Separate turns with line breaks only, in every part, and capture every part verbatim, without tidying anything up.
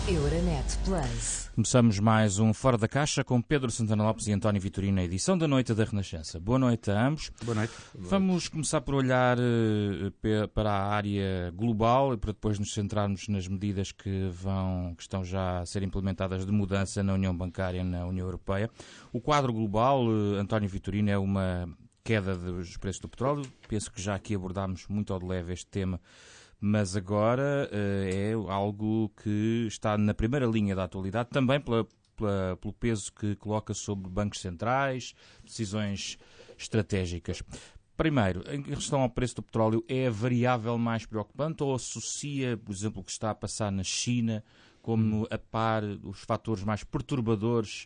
Euronet Plus.
Começamos mais um Fora da Caixa com Pedro Santana Lopes e António Vitorino, na edição da noite da Renascença. Boa noite a ambos.
Boa noite.
Vamos começar por olhar uh, para a área global e para depois nos centrarmos nas medidas que, vão, que estão já a ser implementadas de mudança na União Bancária, na União Europeia. O quadro global, uh, António Vitorino, é uma queda dos preços do petróleo. Penso que já aqui abordámos muito ao de leve este tema, mas agora uh, é algo que está na primeira linha da atualidade, também pela, pela, pelo peso que coloca sobre bancos centrais, decisões estratégicas. Primeiro, em relação ao preço do petróleo, é a variável mais preocupante ou associa, por exemplo, o que está a passar na China como a par os fatores mais perturbadores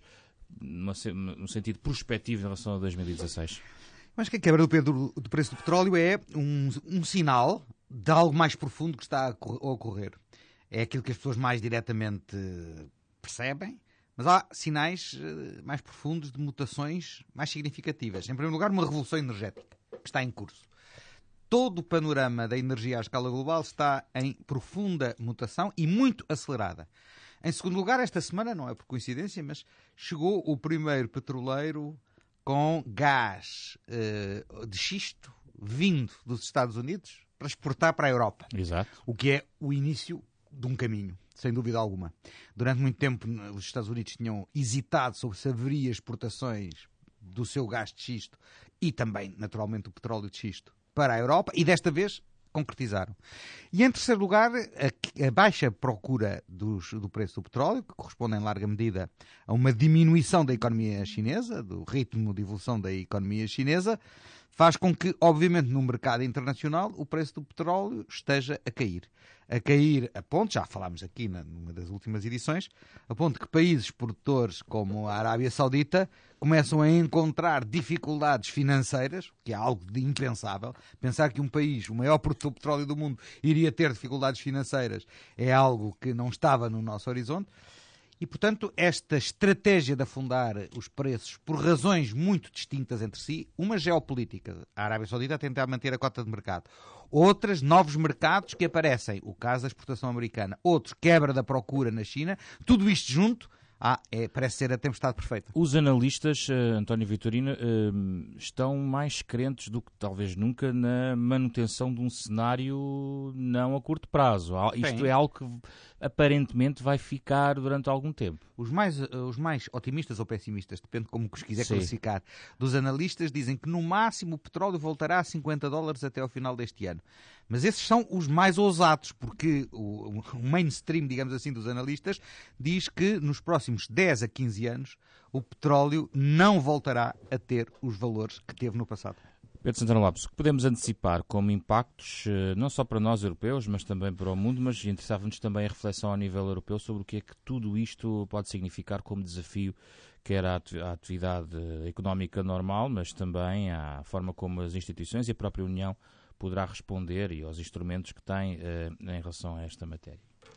no sentido prospectivo em relação a dois mil e dezasseis?
Acho que a quebra do, do preço do petróleo é um, um sinal de algo mais profundo que está a ocorrer. É aquilo que as pessoas mais diretamente percebem, mas há sinais mais profundos de mutações mais significativas. Em primeiro lugar, uma revolução energética que está em curso. Todo o panorama da energia à escala global está em profunda mutação e muito acelerada. Em segundo lugar, esta semana, não é por coincidência, mas chegou o primeiro petroleiro com gás uh, de xisto vindo dos Estados Unidos para exportar para a Europa.
Exato.
O que é o início de um caminho, sem dúvida alguma. Durante muito tempo os Estados Unidos tinham hesitado sobre se haveria exportações do seu gás de xisto e também, naturalmente, o petróleo de xisto para a Europa e desta vez concretizaram. E em terceiro lugar, a, a baixa procura dos, do preço do petróleo, que corresponde em larga medida a uma diminuição da economia chinesa, do ritmo de evolução da economia chinesa, faz com que, obviamente, no mercado internacional, o preço do petróleo esteja a cair. A cair a ponto, já falámos aqui na, numa das últimas edições, a ponto que países produtores como a Arábia Saudita começam a encontrar dificuldades financeiras, que é algo de impensável. Pensar que um país, o maior produtor de petróleo do mundo, iria ter dificuldades financeiras é algo que não estava no nosso horizonte. E, portanto, esta estratégia de afundar os preços por razões muito distintas entre si, uma geopolítica, a Arábia Saudita a tentar manter a cota de mercado, outras, novos mercados que aparecem, o caso da exportação americana, outros, quebra da procura na China, tudo isto junto, ah, é, parece ser a tempestade perfeita.
Os analistas, uh, António Vitorino, uh, estão mais crentes do que talvez nunca na manutenção de um cenário não a curto prazo. Isto Sim. é algo que aparentemente vai ficar durante algum tempo.
Os mais, os mais otimistas ou pessimistas, depende como os quiser
Sim.
classificar, dos analistas dizem que no máximo o petróleo voltará a cinquenta dólares até ao final deste ano. Mas esses são os mais ousados, porque o, o mainstream, digamos assim, dos analistas diz que nos próximos dez a quinze anos o petróleo não voltará a ter os valores que teve no passado.
Pedro Santana Lopes, o que podemos antecipar como impactos, não só para nós europeus, mas também para o mundo, mas interessava-nos também a reflexão ao nível europeu sobre o que é que tudo isto pode significar como desafio, quer à atividade económica normal, mas também à forma como as instituições e a própria União poderá responder e aos instrumentos que tem eh, em relação a esta matéria.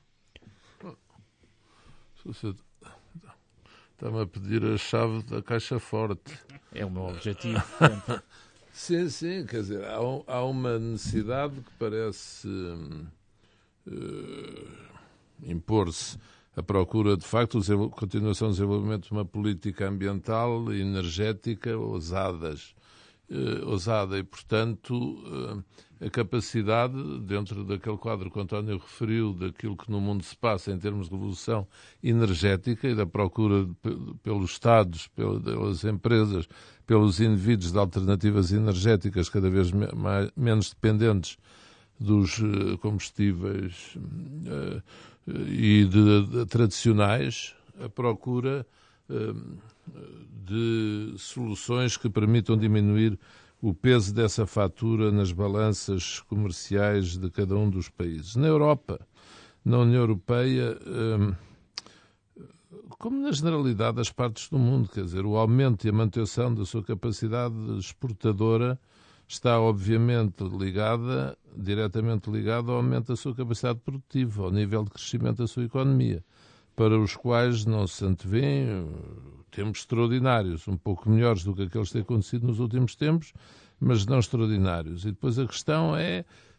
Está-me a pedir a chave da caixa forte.
É o meu objetivo.
Sim, sim, quer dizer, há, um, há uma necessidade que parece uh, impor-se a procura, de facto, a continuação do desenvolvimento de uma política ambiental e energética ousadas. Uh, ousada e, portanto, uh, a capacidade, dentro daquele quadro que o António referiu, daquilo que no mundo se passa em termos de revolução energética e da procura de, pelos Estados, pelas empresas, pelos indivíduos de alternativas energéticas cada vez me, mais, menos dependentes dos uh, combustíveis uh, e de, de, tradicionais, a procura uh, de soluções que permitam diminuir o peso dessa fatura nas balanças comerciais de cada um dos países. Na Europa, na União Europeia, como na generalidade das partes do mundo, quer dizer, o aumento e a manutenção da sua capacidade exportadora está obviamente ligada, diretamente ligada ao aumento da sua capacidade produtiva, ao nível de crescimento da sua economia, para os quais não se antevêem tempos extraordinários, um pouco melhores do que aqueles que têm acontecido nos últimos tempos, mas não extraordinários. E depois a questão é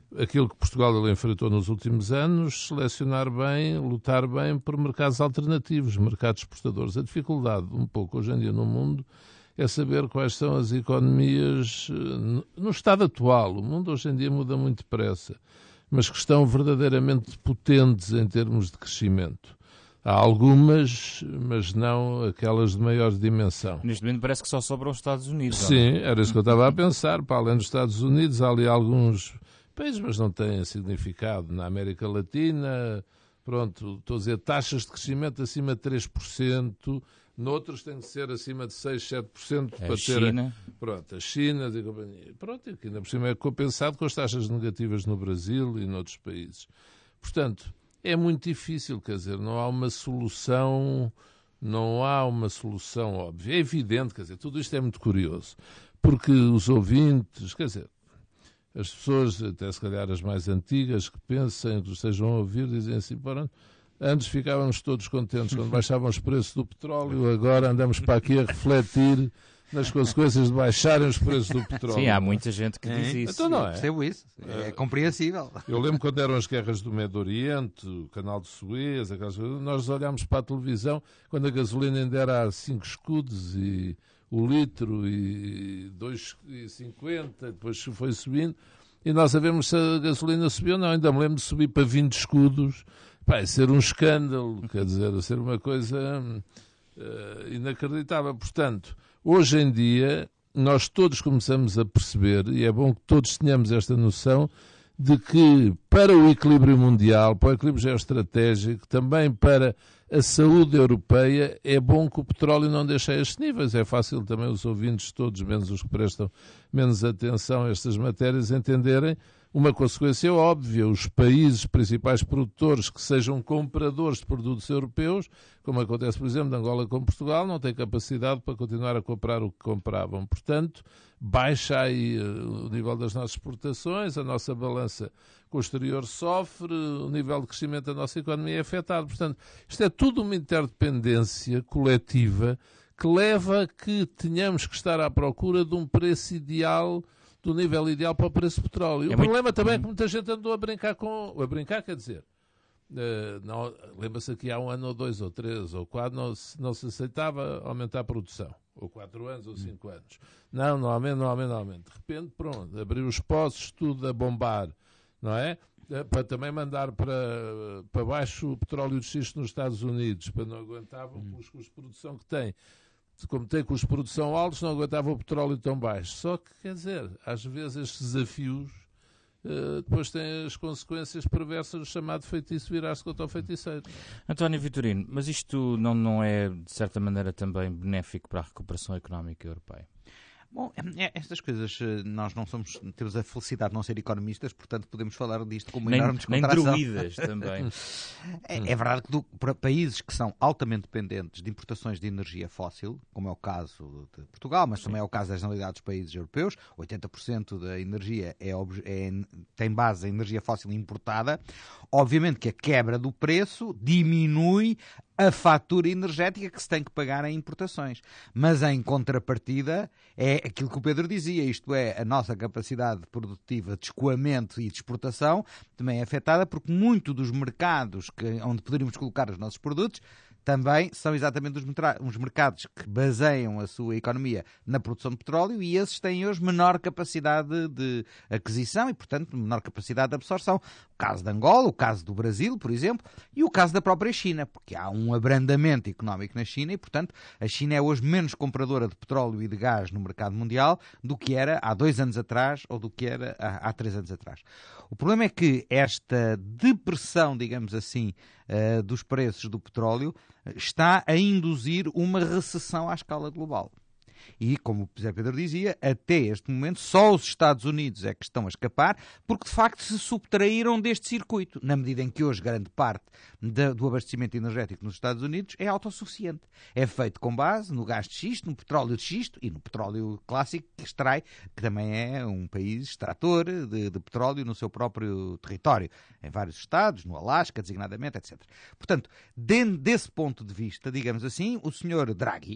aquilo que Portugal ele enfrentou nos últimos anos, selecionar bem, lutar bem por mercados alternativos, mercados exportadores. A dificuldade, um pouco hoje em dia no mundo, é saber quais são as economias no estado atual. O mundo hoje em dia muda muito depressa, mas que estão verdadeiramente potentes em termos de crescimento. Há algumas, mas não aquelas de maior dimensão.
Neste momento parece que só sobram os Estados Unidos.
Sim, era isso que eu estava a pensar. Para além dos Estados Unidos, há ali alguns países, mas não têm significado. Na América Latina, pronto, estou a dizer, taxas de crescimento acima de três por cento, noutros tem que ser acima de seis, sete por cento
É
para
a China.
ter... Pronto, a China e companhia. Pronto, e que ainda por cima é compensado com as taxas negativas no Brasil e noutros países. Portanto, é muito difícil, quer dizer, não há uma solução, não há uma solução óbvia. É evidente, quer dizer, tudo isto é muito curioso, porque os ouvintes, quer dizer, as pessoas, até se calhar as mais antigas, que pensem, que estejam a ouvir, dizem assim, pronto, antes ficávamos todos contentes quando baixavam os preços do petróleo, agora andamos para aqui a refletir nas consequências de baixarem os preços do petróleo.
Sim, há muita gente que diz isso.
Então não é?
Percebo isso. É compreensível.
Eu lembro quando eram as guerras do Médio Oriente, o canal de Suez, aquelas coisas, nós olhámos para a televisão quando a gasolina ainda era a cinco escudos e o litro e dois e cinquenta, depois foi subindo, e nós sabemos se a gasolina subiu ou não. Ainda me lembro de subir para vinte escudos. Vai ser um escândalo, quer dizer, ser uma coisa uh, inacreditável. Portanto, hoje em dia, nós todos começamos a perceber, e é bom que todos tenhamos esta noção, de que para o equilíbrio mundial, para o equilíbrio geoestratégico, também para a saúde europeia, é bom que o petróleo não deixe a estes níveis. É fácil também os ouvintes todos, menos os que prestam menos atenção a estas matérias, entenderem uma consequência óbvia. Os países principais produtores que sejam compradores de produtos europeus, como acontece, por exemplo, de Angola com Portugal, não têm capacidade para continuar a comprar o que compravam. Portanto, baixa aí o nível das nossas exportações, a nossa balança com o exterior sofre, o nível de crescimento da nossa economia é afetado. Portanto, isto é tudo uma interdependência coletiva que leva a que tenhamos que estar à procura de um preço ideal, do nível ideal para o preço do petróleo. E
é
o
muito...
problema também é que muita gente andou a brincar com... A brincar quer dizer... Uh, não, lembra-se que há um ano ou dois ou três ou quatro não se, não se aceitava aumentar a produção. Ou quatro anos ou cinco anos. Não, não aumenta, não aumenta, não aumenta. De repente, pronto, abrir os poços, tudo a bombar, não é? Para também mandar para, para baixo o petróleo de xisto nos Estados Unidos, para não aguentavam com os custos de produção que têm. Como tem custos de produção altos, não aguentava o petróleo tão baixo. Só que, quer dizer, às vezes estes desafios uh, depois têm as consequências perversas do chamado feitiço virar-se contra o feiticeiro.
António Vitorino, mas isto não, não é, de certa maneira, também benéfico para a recuperação económica europeia?
Bom, é, estas coisas, nós não somos, temos a felicidade de não ser economistas, portanto podemos falar disto com uma
nem,
enorme descontração.
Nem druidas também.
é, é verdade que do, para países que são altamente dependentes de importações de energia fóssil, como é o caso de Portugal, mas Sim. também é o caso da generalidade dos países europeus, oitenta por cento da energia é, é, tem base em energia fóssil importada, obviamente que a quebra do preço diminui a fatura energética que se tem que pagar em importações. Mas, em contrapartida, é aquilo que o Pedro dizia, isto é, a nossa capacidade produtiva de escoamento e de exportação também é afetada porque muito dos mercados que, onde poderíamos colocar os nossos produtos também são exatamente os, os mercados que baseiam a sua economia na produção de petróleo e esses têm hoje menor capacidade de aquisição e, portanto, menor capacidade de absorção. O caso de Angola, o caso do Brasil, por exemplo, e o caso da própria China, porque há um abrandamento económico na China e, portanto, a China é hoje menos compradora de petróleo e de gás no mercado mundial do que era há dois anos atrás ou do que era há, há três anos atrás. O problema é que esta depressão, digamos assim, uh, dos preços do petróleo está a induzir uma recessão à escala global. E, como o José Pedro dizia, até este momento só os Estados Unidos é que estão a escapar, porque de facto se subtraíram deste circuito, na medida em que hoje grande parte de, do abastecimento energético nos Estados Unidos é autossuficiente. É feito com base no gás de xisto, no petróleo de xisto e no petróleo clássico que extrai, que também é um país extrator de, de petróleo no seu próprio território, em vários estados, no Alasca, designadamente, etcétera. Portanto, desse ponto de vista, digamos assim, o senhor Draghi,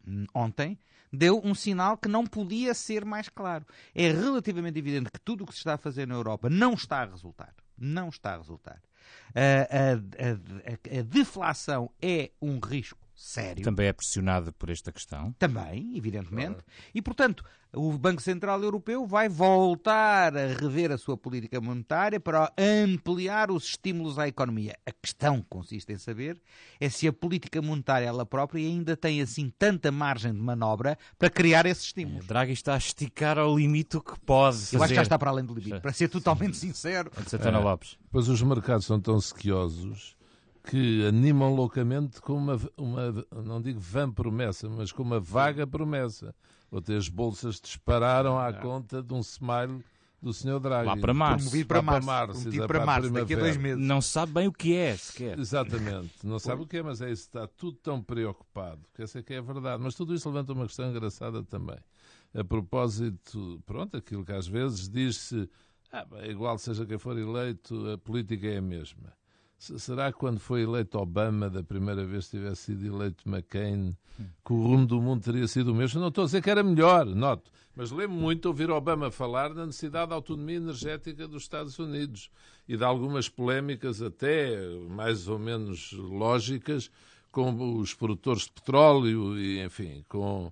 ontem, deu um sinal que não podia ser mais claro. É relativamente evidente que tudo o que se está a fazer na Europa não está a resultar. Não está a resultar. A, a, a, a deflação é um risco sério.
Também é pressionado por esta questão.
Também, evidentemente. Claro. E, portanto, o Banco Central Europeu vai voltar a rever a sua política monetária para ampliar os estímulos à economia. A questão que consiste em saber é se a política monetária ela própria ainda tem assim tanta margem de manobra para criar esses estímulos.
É, Draghi está a esticar ao limite o que pode fazer.
Eu acho que já está para além do limite, para ser totalmente sincero.
Santana Lopes.
Pois os mercados são tão sequiosos que animam loucamente com uma, uma, não digo vã promessa, mas com uma vaga promessa. Ontem as bolsas dispararam à conta de um smile do senhor Draghi.
Lá para março.
Promovido para março,
março,
prometido para março, daqui a dois meses.
Não sabe bem o que é, sequer.
Exatamente. Não sabe o que é, mas é isso. Está tudo tão preocupado. Que essa é que é a verdade. Mas tudo isso levanta uma questão engraçada também. A propósito, pronto, aquilo que às vezes diz-se, ah, bem, igual seja quem for eleito, a política é a mesma. Será que quando foi eleito Obama, da primeira vez tivesse sido eleito McCain, que o rumo do mundo teria sido o mesmo? Não estou a dizer que era melhor, noto. Mas lembro muito ouvir Obama falar na necessidade da autonomia energética dos Estados Unidos e de algumas polémicas até mais ou menos lógicas com os produtores de petróleo e, enfim, com...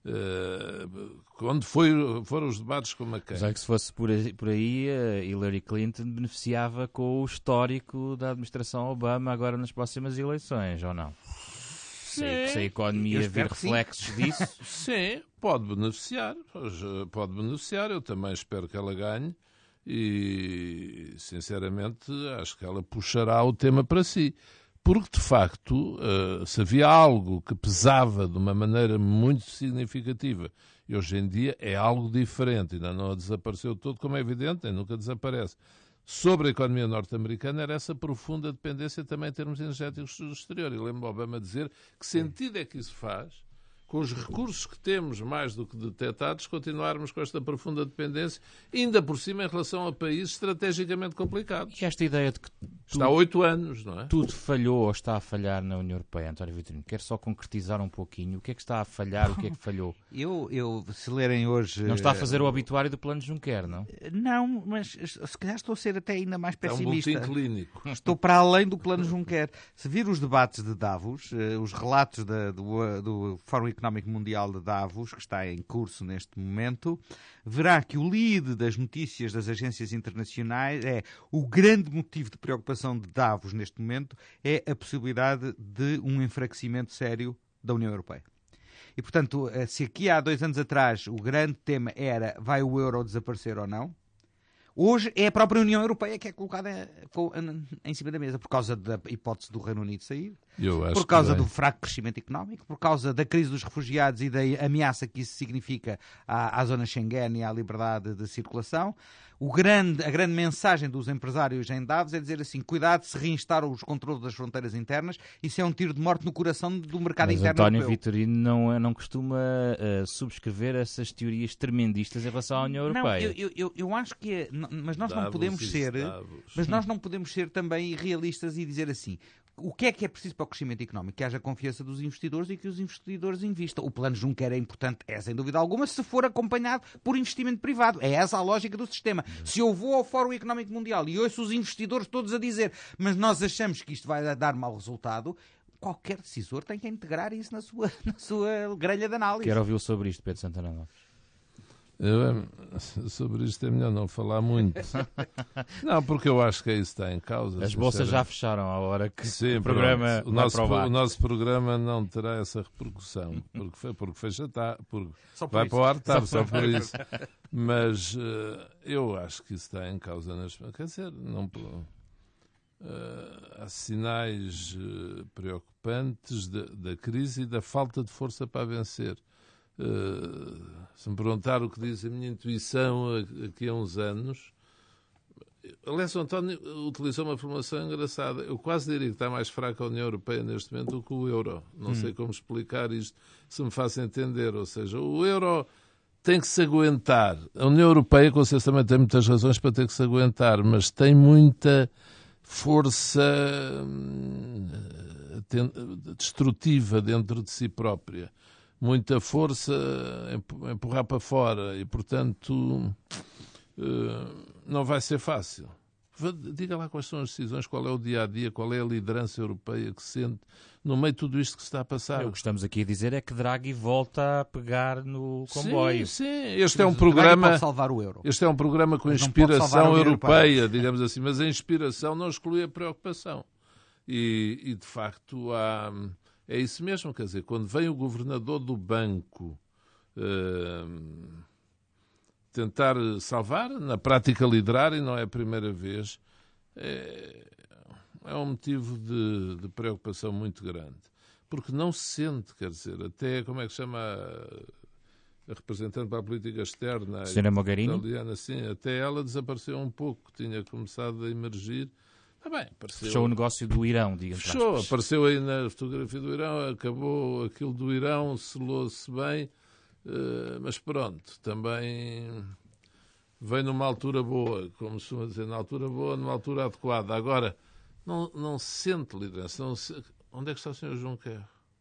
Uh, quando foi, foram os debates com McCain.
Já que se fosse por aí, por aí, Hillary Clinton beneficiava com o histórico da administração Obama agora nas próximas eleições, ou não?
Sim.
Se, se a economia vir reflexos disso...
Sim, pode beneficiar. Pode beneficiar. Eu também espero que ela ganhe e, sinceramente, acho que ela puxará o tema para si. Porque, de facto, se havia algo que pesava de uma maneira muito significativa e hoje em dia é algo diferente, ainda não desapareceu todo, como é evidente, nem nunca desaparece, sobre a economia norte-americana era essa profunda dependência também em termos energéticos do exterior. E lembro Obama dizer que sentido é que isso faz, com os recursos que temos mais do que detectados, continuarmos com esta profunda dependência, ainda por cima em relação a países estrategicamente complicados.
E esta ideia de que
está há oito anos, não é?
Tudo falhou ou está a falhar na União Europeia, António Vitorino. Quero só concretizar um pouquinho. O que é que está a falhar, o que é que falhou?
Eu, eu se lerem hoje...
Não está a fazer o obituário do plano Juncker, não?
Não, mas se calhar estou a ser até ainda mais pessimista.
É um boletim clínico.
Estou para além do plano Juncker. Se vir os debates de Davos, os relatos da, do, do Fórum Económico Mundial de Davos, que está em curso neste momento, verá que o lead das notícias das agências internacionais é o grande motivo de preocupação de Davos neste momento é a possibilidade de um enfraquecimento sério da União Europeia. E, portanto, se aqui há dois anos atrás o grande tema era vai o euro desaparecer ou não, hoje é a própria União Europeia que é colocada em cima da mesa por causa da hipótese do Reino Unido sair, por causa do fraco crescimento económico, por causa da crise dos refugiados e da ameaça que isso significa à, à zona Schengen e à liberdade de circulação. O grande, a grande mensagem dos empresários em Davos é dizer assim, cuidado se reinstaram os controles das fronteiras internas, isso é um tiro de morte no coração do mercado
Mas
interno
António
europeu.
Vitorino não, não costuma uh, subscrever essas teorias tremendistas em relação à União Europeia.
Não, eu, eu, eu acho que é, mas nós
Davos
não podemos ser,
Davos.
mas nós não podemos ser também realistas e dizer assim, o que é que é preciso para o crescimento económico? Que haja confiança dos investidores e que os investidores investam. O plano Juncker é importante, é sem dúvida alguma, se for acompanhado por investimento privado. É essa a lógica do sistema. Se eu vou ao Fórum Económico Mundial e ouço os investidores todos a dizer mas nós achamos que isto vai dar mau resultado, qualquer decisor tem que integrar isso na sua, na sua grelha de análise.
Quero ouvi-lo sobre isto, Pedro Santana Lopes.
Eu, sobre isto é melhor não falar muito. Não, porque eu acho que é isso que está em causa.
As bolsas já fecharam à hora que
Sim,
o programa
o
vai
nosso,
para o ar.
o nosso programa não terá essa repercussão, porque, foi, porque fecha tá, porque vai
isso.
para o ar tarde,
Só
só por isso. Mas uh, eu acho que isso está em causa. Nas, quer dizer, não, uh, há sinais uh, preocupantes de, da crise e da falta de força para vencer. Uh, se me perguntar o que diz a minha intuição aqui há uns anos, aliás, o António utilizou uma formulação engraçada. Eu quase diria que está mais fraca a União Europeia neste momento do que o euro. Não hum. sei como explicar isto, se me faça entender. Ou seja, o euro tem que se aguentar. A União Europeia, com certeza, também tem muitas razões para ter que se aguentar, mas tem muita força hum, destrutiva dentro de si própria. muita força a empurrar para fora e, portanto, não vai ser fácil. Diga lá quais são as decisões, qual é o dia-a-dia, qual é a liderança europeia que sente no meio de tudo isto que se está a passar.
O que estamos aqui a dizer é que Draghi volta a pegar no comboio.
Sim, sim. Este é um
Mas o Draghi
programa...
pode salvar o euro.
Este é um programa com
Mas não pode salvar
inspiração
a União
europeia,
Europeia.
digamos assim, mas a inspiração não exclui a preocupação. E, e de facto, há... é isso mesmo, quer dizer, quando vem o governador do banco uh, tentar salvar, na prática liderar, e não é a primeira vez, é, é um motivo de, de preocupação muito grande. Porque não se sente, quer dizer, até, como é que se chama a, a representante para a política externa,
senhora Mogherini,
italiana, sim, até ela desapareceu um pouco, tinha começado a emergir. Ah, bem, apareceu,
fechou o negócio do Irão, digamos.
Fechou, apareceu aí na fotografia do Irão, acabou aquilo do Irão, selou-se bem, uh, mas pronto, também vem numa altura boa, como se costuma dizer, na altura boa, numa altura adequada. Agora, não, não se sente liderança. Não se... Onde é que está o senhor Juncker?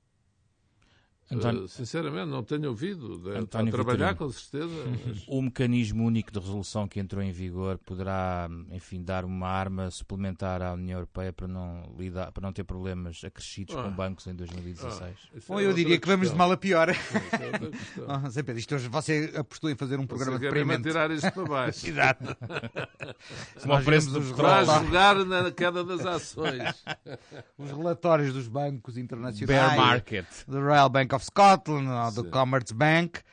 António...
Uh, sinceramente, não tenho ouvido. Deve estar a
António
trabalhar,
Vitorino.
com certeza. Mas...
O mecanismo único de resolução que entrou em vigor poderá, enfim, dar uma arma suplementar à União Europeia para não, lidar, para não ter problemas acrescidos
Ah.
com bancos em dois mil e dezasseis.
Ah, isso é
Bom, eu
outra
diria que vamos de
questão.
mal a pior.
Isso é outra questão.
Ah, Zé Pedro, isto hoje você apostou em fazer um programa
Você quer mesmo
deprimente.
tirar isso para baixo.
Exato.
Se não oferece
vemos
do
os
Para
relatórios-
jogar na queda das ações.
Os relatórios dos bancos internacionais,
Bear market.
do Royal Bank of Scotland, ou do
Sim.
Commerzbank,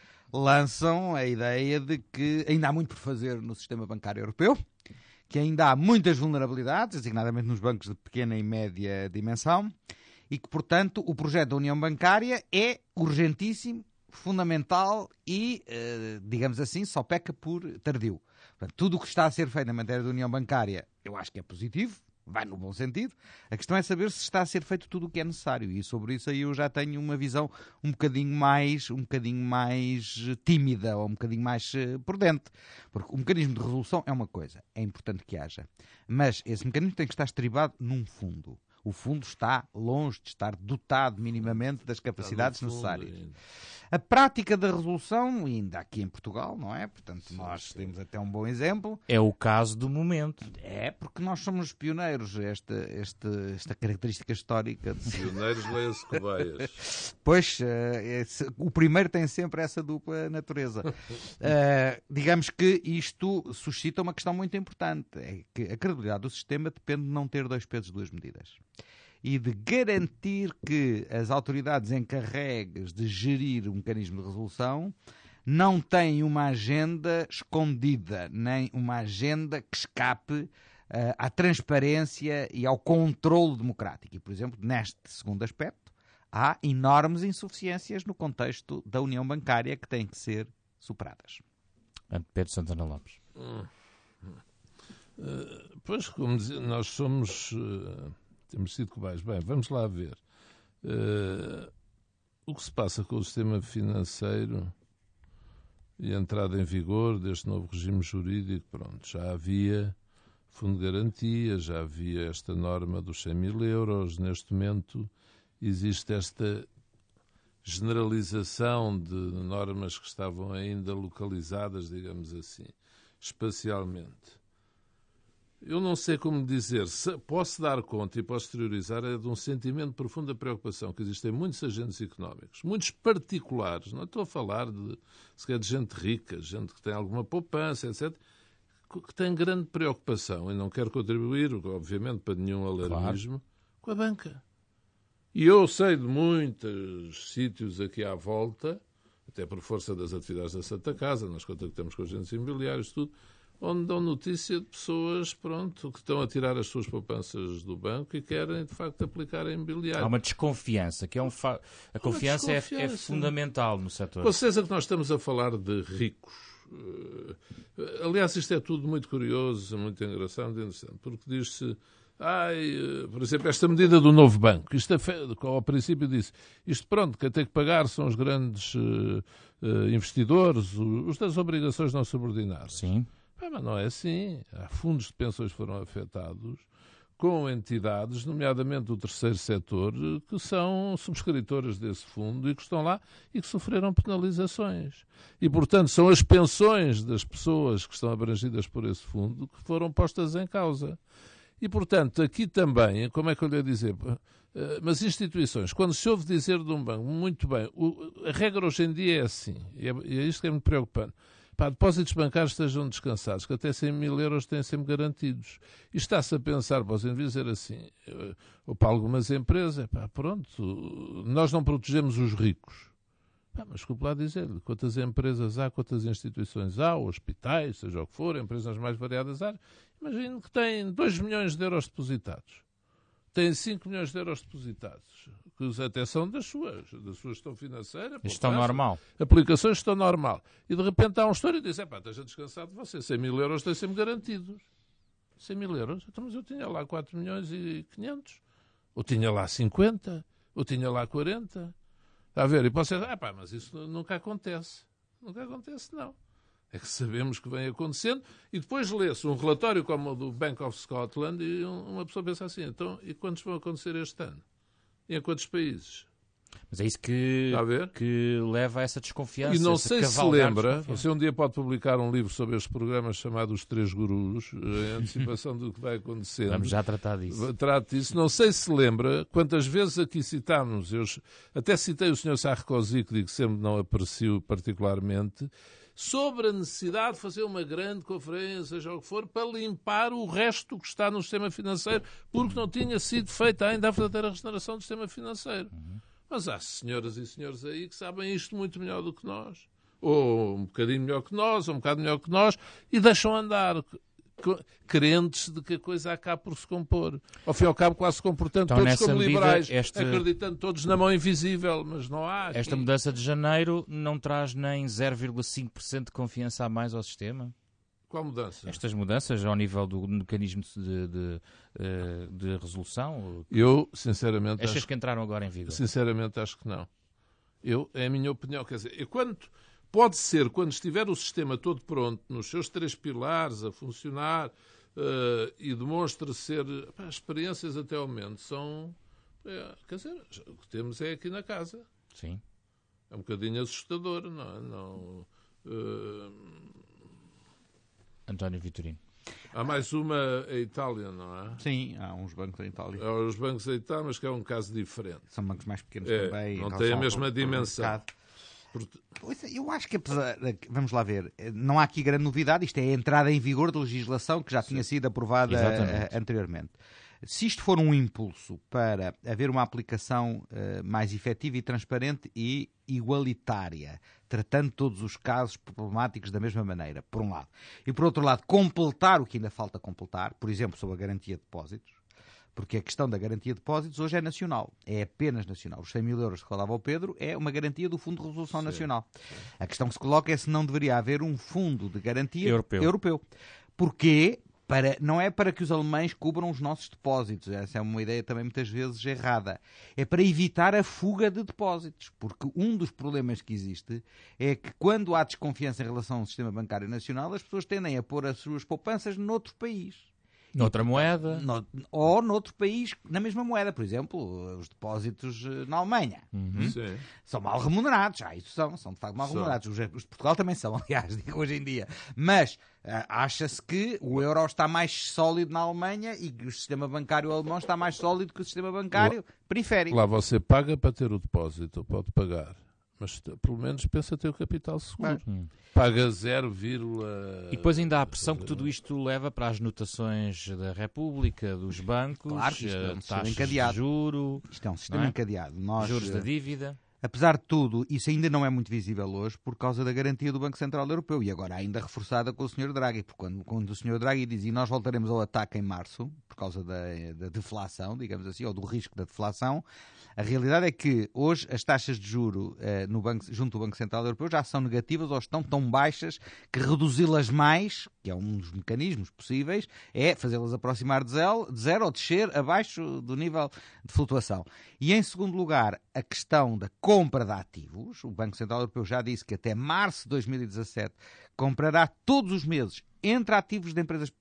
lançam a ideia de que ainda há muito por fazer no sistema bancário europeu, que ainda há muitas vulnerabilidades, designadamente nos bancos de pequena e média dimensão, e que, portanto, o projeto da União Bancária é urgentíssimo, fundamental e, eh, digamos assim, só peca por tardio. Portanto, tudo o que está a ser feito na matéria da União Bancária eu acho que é positivo, vai no bom sentido. A questão é saber se está a ser feito tudo o que é necessário, e sobre isso aí eu já tenho uma visão um bocadinho mais, um bocadinho mais eh, tímida, ou um bocadinho mais eh, prudente. Porque o mecanismo de resolução é uma coisa, é importante que haja, mas esse mecanismo tem que estar estribado num fundo. O fundo está longe de estar dotado minimamente das capacidades
Está no fundo
necessárias.
ainda.
A prática da resolução, ainda aqui em Portugal, não é? Portanto, nós temos até um bom exemplo.
É o caso do momento.
É, porque nós somos pioneiros, esta, esta, esta característica histórica. De...
Pioneiros, leia-se cobaias.
Pois, eh, esse- o primeiro tem sempre essa dupla natureza. Eh, digamos que isto suscita uma questão muito importante, é que a credibilidade do sistema depende de não ter dois pesos, duas medidas. E de garantir que as autoridades encarregues de gerir o mecanismo de resolução não têm uma agenda escondida, nem uma agenda que escape eh, à transparência e ao controlo democrático. E, por exemplo, neste segundo aspecto, há enormes insuficiências no contexto da União Bancária que têm que ser superadas.
Pedro Santana Lopes.
Uh, pois, como dizia, nós somos... Uh, temos sido cobaias. Bem, vamos lá ver. Uh, o que se passa com o sistema financeiro e a entrada em vigor deste novo regime jurídico, pronto, já havia fundo de garantia, já havia esta norma dos cem mil euros. Neste momento existe esta generalização de normas que estavam ainda localizadas, digamos assim, espacialmente. Eu não sei como dizer, se posso dar conta e posso exteriorizar é de um sentimento de profunda preocupação que existem muitos agentes económicos, muitos particulares, não estou a falar de, sequer de gente rica, gente que tem alguma poupança, etcétera, que tem grande preocupação e não quer contribuir, obviamente, para nenhum alarmismo, claro, com a banca. E eu sei de muitos sítios aqui à volta, até por força das atividades da Santa Casa, nós contactamos com agentes imobiliários, tudo, onde dão notícia de pessoas, pronto, que estão a tirar as suas poupanças do banco e querem, de facto, aplicar em imobiliário.
Há uma desconfiança, que é um fa... a confiança, é,
desconfiança.
é fundamental no setor.
Com certeza que nós estamos a falar de ricos. Aliás, isto é tudo muito curioso, muito engraçado, interessante, porque diz-se, ai, por exemplo, esta medida do novo banco, isto é, ao princípio disse, isto pronto, quem tem que pagar são os grandes uh, uh, investidores, os das obrigações não subordinadas.
Sim.
Ah, mas não é assim. Há fundos de pensões que foram afetados com entidades, nomeadamente do terceiro setor, que são subscritoras desse fundo e que estão lá e que sofreram penalizações. E, portanto, são as pensões das pessoas que estão abrangidas por esse fundo que foram postas em causa. E, portanto, aqui também, como é que eu lhe ia dizer, mas instituições, quando se ouve dizer de um banco, muito bem, a regra hoje em dia é assim, e é, e é isto que é muito preocupante. Pá, depósitos bancários estejam descansados, que até cem mil euros têm sempre garantidos. E está-se a pensar, para os indivíduos, dizer assim, ou para algumas empresas, pá, pronto, nós não protegemos os ricos. Pá, mas desculpe lá dizer-lhe, quantas empresas há, quantas instituições há, hospitais, seja o que for, empresas nas mais variadas áreas, imagino que têm dois milhões de euros depositados. Têm cinco milhões de euros depositados, que até são das suas, da sua gestão financeira.
Estão normal.
Aplicações estão normal. E de repente há um história e diz, é pá, esteja descansado de você, cem mil euros têm sempre garantidos. cem mil euros? Então, mas eu tinha lá quatro milhões e quinhentos. Ou tinha lá cinquenta. Ou tinha lá quarenta. Está a ver? E pode ser, ah pá, mas isso nunca acontece. Nunca acontece, não. É que sabemos que vem acontecendo e depois lê-se um relatório como o do Bank of Scotland e uma pessoa pensa assim, então, e quantos vão acontecer este ano? E em quantos países?
Mas é isso que, que leva a essa desconfiança.
E não sei se lembra, você um dia pode publicar um livro sobre este programa chamado Os Três Gurus, em antecipação do que vai acontecer.
Vamos já tratar disso.
Trato disso. Não sei se lembra quantas vezes aqui citámos, eu até citei o senhor Sarkozy, que digo que sempre não aprecio particularmente, sobre a necessidade de fazer uma grande conferência, seja o que for, para limpar o resto que está no sistema financeiro, porque não tinha sido feita ainda a verdadeira regeneração do sistema financeiro. Uhum. Mas há senhoras e senhores aí que sabem isto muito melhor do que nós. Ou um bocadinho melhor que nós, ou um bocado melhor que nós, e deixam andar, crentes de que a coisa acaba por se compor. Ao fim e ao cabo, quase se comportando então, todos como medida, liberais, este... acreditando todos na mão invisível, mas não há. Aqui.
Esta mudança de janeiro não traz nem zero vírgula cinco por cento de confiança a mais ao sistema?
Qual mudança?
Estas mudanças ao nível do mecanismo de, de, de resolução?
Eu, sinceramente...
Estas
acho...
que entraram agora em vigor?
Sinceramente, acho que não. Eu, é a minha opinião. Quer dizer, eu, quando, pode ser, quando estiver o sistema todo pronto, nos seus três pilares, a funcionar, uh, e demonstra ser... Pá, as experiências até ao momento são... É, quer dizer, o que temos é aqui na casa.
Sim.
É um bocadinho assustador, não é? Não... Uh...
António Vitorino.
Há mais uma a Itália, não é?
Sim, há uns bancos em Itália.
Há os bancos a Itália, mas que é um caso diferente.
São bancos mais pequenos
é,
também.
Não tem a mesma dimensão.
Eu acho que, apesar, vamos lá ver, não há aqui grande novidade. Isto é a entrada em vigor de legislação que já Sim. tinha sido aprovada Exatamente. anteriormente. Se isto for um impulso para haver uma aplicação uh, mais efetiva e transparente e igualitária, tratando todos os casos problemáticos da mesma maneira, por um lado. E por outro lado, completar o que ainda falta completar, por exemplo, sobre a garantia de depósitos, porque a questão da garantia de depósitos hoje é nacional, é apenas nacional. Os cem mil euros que falava o Pedro é uma garantia do Fundo de Resolução Sim. Nacional. A questão que se coloca é se não deveria haver um fundo de garantia
europeu.
europeu. Porquê? Para, não é para que os alemães cubram os nossos depósitos, essa é uma ideia também muitas vezes errada, é para evitar a fuga de depósitos, porque um dos problemas que existe é que quando há desconfiança em relação ao sistema bancário nacional, as pessoas tendem a pôr as suas poupanças noutro país.
Noutra moeda.
No, ou noutro país, na mesma moeda. Por exemplo, os depósitos na Alemanha.
Uhum.
São mal remunerados. Ah, isso são. São de facto mal remunerados. Os, os de Portugal também são, aliás, digo hoje em dia. Mas uh, acha-se que o euro está mais sólido na Alemanha e que o sistema bancário alemão está mais sólido que o sistema bancário lá, periférico.
Lá você paga para ter o depósito, pode pagar. Mas pelo menos pensa ter o capital seguro. Hum. Paga zero,
e depois ainda há a pressão que tudo isto leva para as notações da República, dos bancos,
claro que isto é um
taxas
encadeado.
de juro,
isto é um sistema é? encadeado. Nós,
juros da dívida.
Apesar de tudo, isso ainda não é muito visível hoje por causa da garantia do Banco Central Europeu e agora ainda reforçada com o senhor Draghi, porque quando, quando o senhor Draghi diz e nós voltaremos ao ataque em março, por causa da, da deflação, digamos assim, ou do risco da deflação, a realidade é que hoje as taxas de juro eh, no banco, junto ao Banco Central Europeu já são negativas ou estão tão baixas que reduzi-las mais, que é um dos mecanismos possíveis, é fazê-las aproximar de zero, de zero ou descer abaixo do nível de flutuação. E em segundo lugar, a questão da compra de ativos. O Banco Central Europeu já disse que até março de dois mil e dezassete comprará todos os meses entre ativos de empresas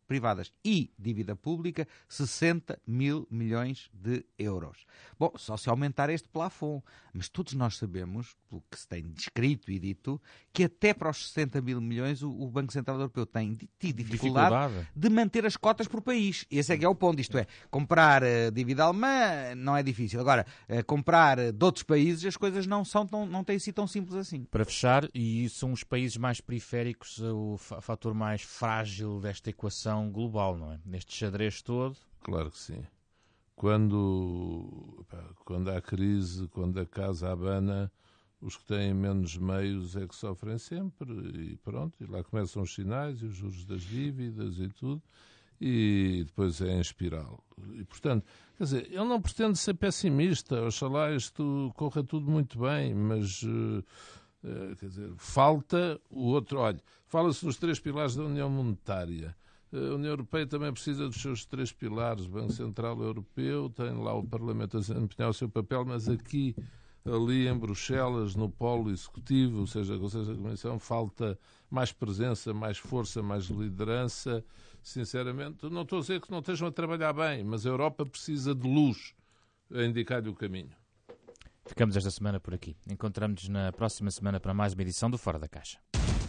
privadas e dívida pública, sessenta mil milhões de euros. Bom, só se aumentar este plafond, mas todos nós sabemos, pelo que se tem descrito e dito, que até para os sessenta mil milhões o, o Banco Central Europeu tem tido dificuldade, dificuldade de manter as cotas por país. Esse é que é o ponto, isto é, comprar uh, dívida alemã não é difícil. Agora, uh, comprar uh, de outros países, as coisas não são tão, não têm sido tão simples assim.
Para fechar, e são os países mais periféricos o fator mais frágil desta equação global, não é? Neste xadrez todo.
Claro que sim. Quando, pá, quando há crise, quando a casa abana, os que têm menos meios é que sofrem sempre e pronto, e lá começam os sinais e os juros das dívidas e tudo, e depois é em espiral. E, portanto, quer dizer, eu não pretendo ser pessimista, oxalá isto corra tudo muito bem, mas... Uh, Uh, quer dizer, falta o outro. Olha, fala-se dos três pilares da União Monetária. Uh, a União Europeia também precisa dos seus três pilares. O Banco Central Europeu tem lá o Parlamento a desempenhar o seu papel, mas aqui, ali em Bruxelas, no polo executivo, ou seja, ou seja, a Comissão, falta mais presença, mais força, mais liderança. Sinceramente, não estou a dizer que não estejam a trabalhar bem, mas a Europa precisa de luz a indicar-lhe o caminho.
Ficamos esta semana por aqui. Encontramos-nos na próxima semana para mais uma edição do Fora da Caixa.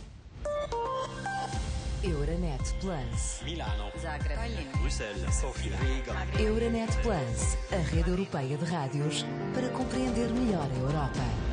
Euronet Plus.
Milano.
Zagreb.
Bruxelas. Sofia. Riga.
Euronet Plus, a rede europeia de rádios para compreender melhor a Europa.